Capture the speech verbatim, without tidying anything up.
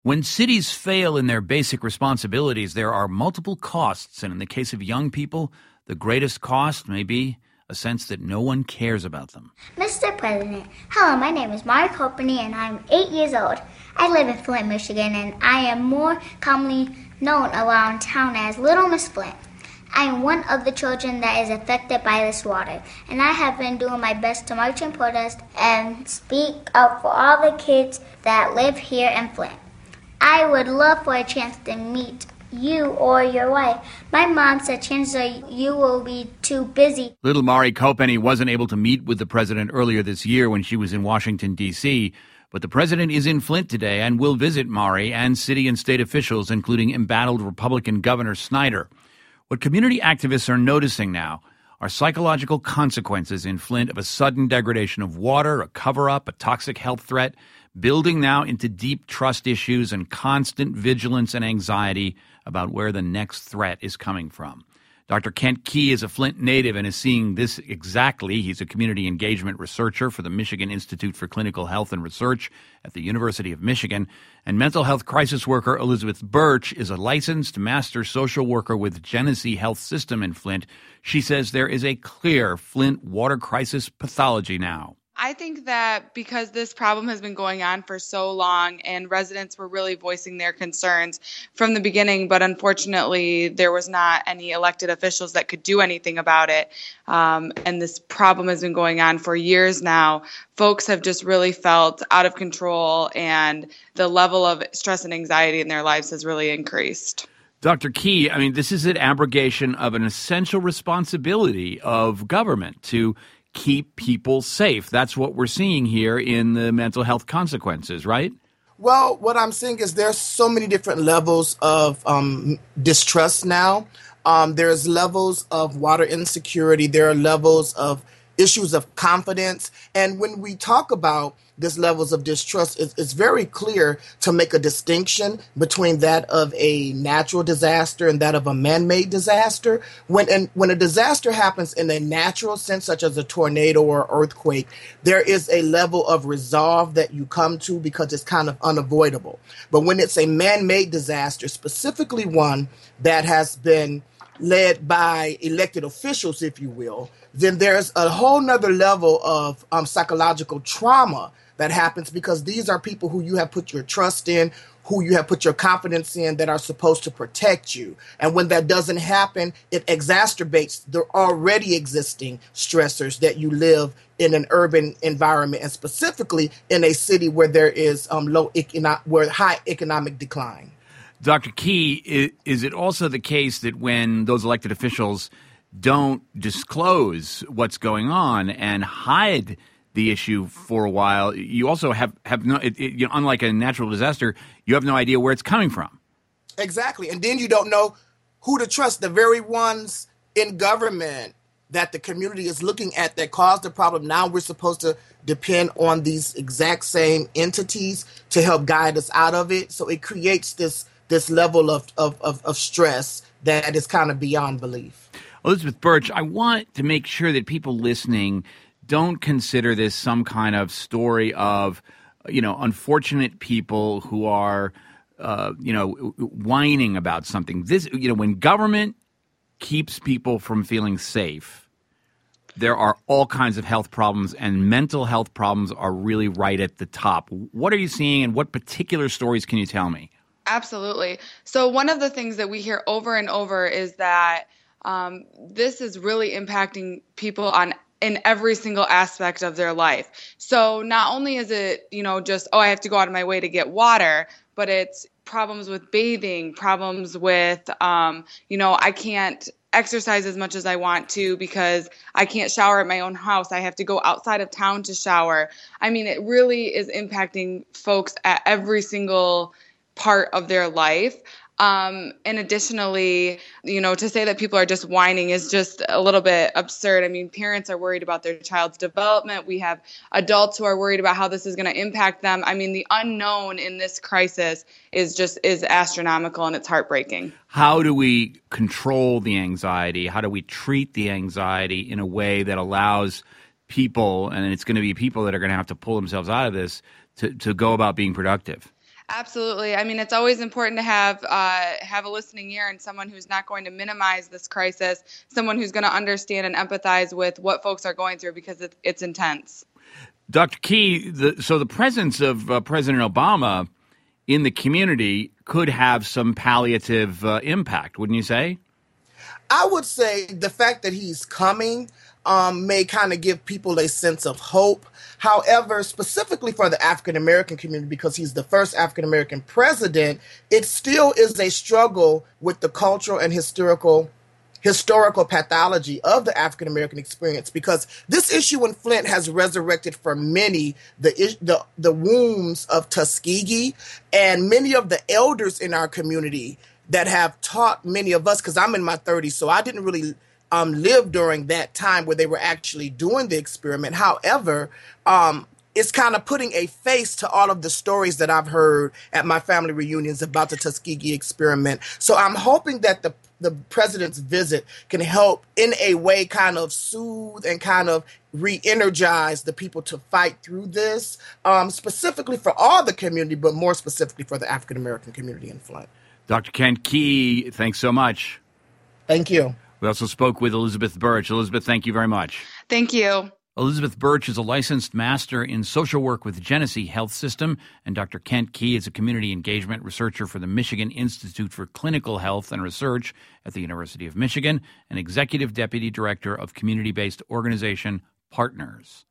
When cities fail in their basic responsibilities, there are multiple costs, and in the case of young people, the greatest cost may be a sense that no one cares about them. Mister President, hello, my name is Mari Copany, and I'm eight years old. I live in Flint, Michigan, and I am more commonly known around town as Little Miss Flint. I am one of the children that is affected by this water, and I have been doing my best to march and protest and speak up for all the kids that live here in Flint. I would love for a chance to meet you or your wife. My mom said chances are you will be too busy. Little Mari Copany wasn't able to meet with the president earlier this year when she was in Washington, D C, but the president is in Flint today and will visit Mari and city and state officials, including embattled Republican Governor Snyder. What community activists are noticing now are psychological consequences in Flint of a sudden degradation of water, a cover-up, a toxic health threat, building now into deep trust issues and constant vigilance and anxiety about where the next threat is coming from. Doctor Kent Key is a Flint native and is seeing this exactly. He's a community engagement researcher for the Michigan Institute for Clinical Health and Research at the University of Michigan. And mental health crisis worker Elizabeth Birch is a licensed master social worker with Genesee Health System in Flint. She says there is a clear Flint water crisis pathology now. I think that because this problem has been going on for so long and residents were really voicing their concerns from the beginning, but unfortunately there was not any elected officials that could do anything about it. Um, and this problem has been going on for years now. Folks have just really felt out of control, and the level of stress and anxiety in their lives has really increased. Doctor Key, I mean, this is an abrogation of an essential responsibility of government to keep people safe. That's what we're seeing here in the mental health consequences, right? Well, what I'm seeing is there's so many different levels of um, distrust now. Um, there's levels of water insecurity. There are levels of issues of confidence. And when we talk about these levels of distrust, it's, it's very clear to make a distinction between that of a natural disaster and that of a man-made disaster. When and when a disaster happens in a natural sense, such as a tornado or earthquake, there is a level of resolve that you come to because it's kind of unavoidable. But when it's a man-made disaster, specifically one that has been led by elected officials, if you will, then there's a whole nother level of um, psychological trauma that happens because these are people who you have put your trust in, who you have put your confidence in, that are supposed to protect you. And when that doesn't happen, it exacerbates the already existing stressors that you live in an urban environment, and specifically in a city where there is um, low econo- where high economic decline. Doctor Key, is it also the case that when those elected officials don't disclose what's going on and hide the issue for a while, you also have, have no, it, it, you know, unlike a natural disaster, you have no idea where it's coming from? Exactly. And then you don't know who to trust. The very ones in government that the community is looking at that caused the problem, now we're supposed to depend on these exact same entities to help guide us out of it. So it creates this this level of, of, of, of stress that is kind of beyond belief. Elizabeth Birch, I want to make sure that people listening don't consider this some kind of story of, you know, unfortunate people who are, uh, you know, whining about something. This, you know, when government keeps people from feeling safe, there are all kinds of health problems, and mental health problems are really right at the top. What are you seeing, and what particular stories can you tell me? Absolutely. So one of the things that we hear over and over is that um, this is really impacting people on in every single aspect of their life. So not only is it, you know, just, oh, I have to go out of my way to get water, but it's problems with bathing, problems with, um, you know, I can't exercise as much as I want to because I can't shower at my own house. I have to go outside of town to shower. I mean, it really is impacting folks at every single part of their life. Um, and additionally, you know, to say that people are just whining is just a little bit absurd. I mean, parents are worried about their child's development. We have adults who are worried about how this is going to impact them. I mean, the unknown in this crisis is just is astronomical, and it's heartbreaking. How do we control the anxiety? How do we treat the anxiety in a way that allows people, and it's going to be people that are going to have to pull themselves out of this, to, to go about being productive? Absolutely. I mean, it's always important to have uh, have a listening ear and someone who's not going to minimize this crisis, someone who's going to understand and empathize with what folks are going through because it, it's intense. Doctor Key, the, so the presence of uh, President Obama in the community could have some palliative uh, impact, wouldn't you say? I would say the fact that he's coming um, may kind of give people a sense of hope. However, specifically for the African-American community, because he's the first African-American president, it still is a struggle with the cultural and historical historical pathology of the African-American experience, because this issue in Flint has resurrected for many the, the, the wounds of Tuskegee, and many of the elders in our community that have taught many of us, because I'm in my thirties, so I didn't really um, live during that time where they were actually doing the experiment. However, um, it's kind of putting a face to all of the stories that I've heard at my family reunions about the Tuskegee experiment. So I'm hoping that the the president's visit can help in a way kind of soothe and kind of re-energize the people to fight through this, um, specifically for all the community, but more specifically for the African-American community in Flint. Doctor Kent Key, thanks so much. Thank you. We also spoke with Elizabeth Birch. Elizabeth, thank you very much. Thank you. Elizabeth Birch is a licensed master in social work with Genesee Health System, and Doctor Kent Key is a community engagement researcher for the Michigan Institute for Clinical Health and Research at the University of Michigan and executive deputy director of community-based organization Partners.